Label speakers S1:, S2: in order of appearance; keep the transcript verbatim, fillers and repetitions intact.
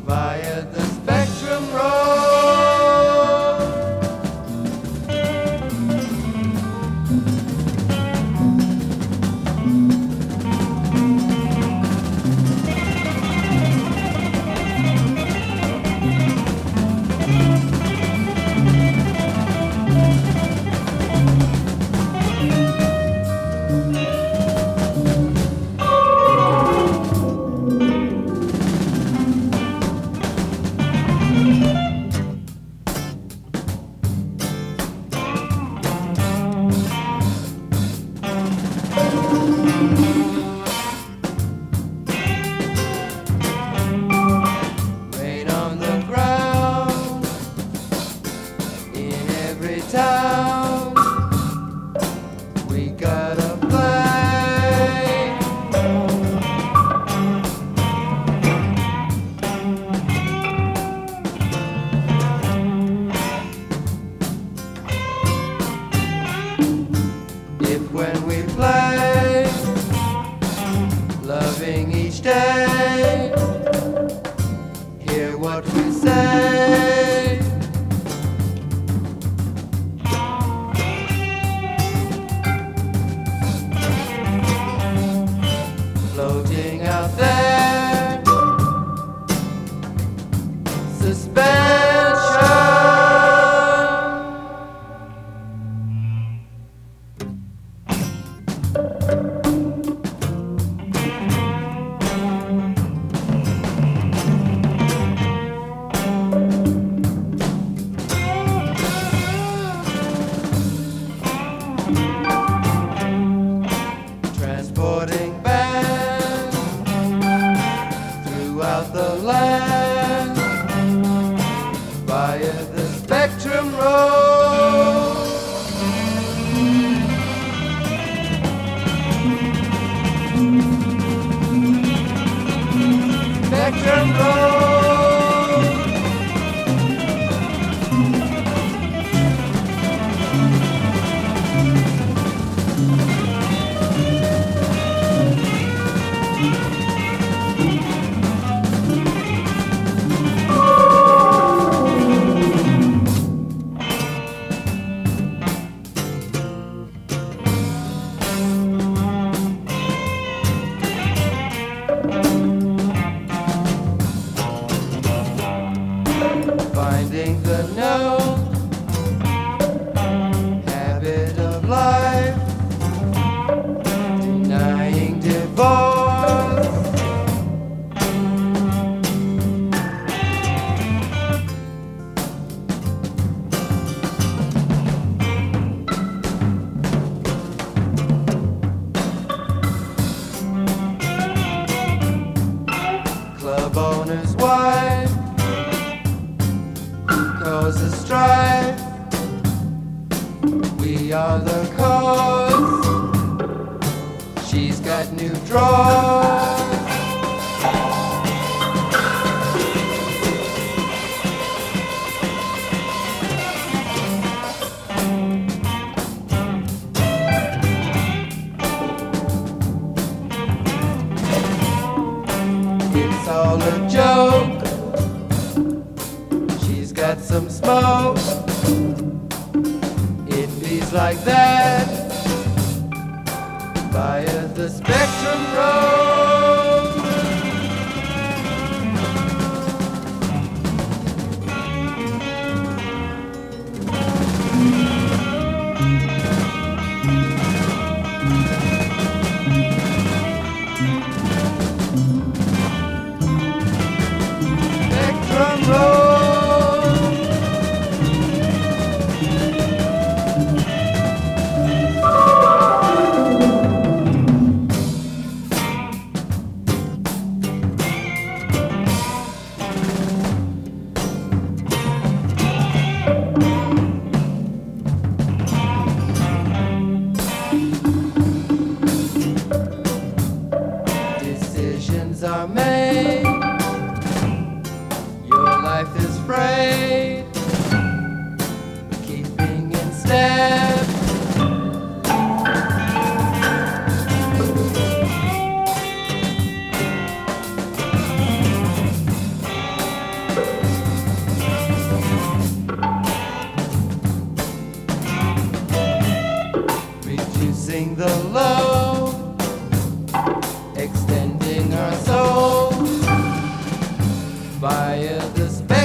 S1: via the Spectrum Road. Rain on the ground in every town. We gotta play. If when we play, loving each day, hear what we say. Floating out there, suspension. Transporting bands throughout the land via the Spectrum Road. Spectrum Road. Finding the note, habit of life, denying divorce. Club owner's wife causes strife. We are the cause. She's got new drawers. It's all a joke. She's got some smoke. It feels like that via the Spectrum Road. Spectrum Road. Decisions are made. Your life is frayed. Keeping in step. a spade.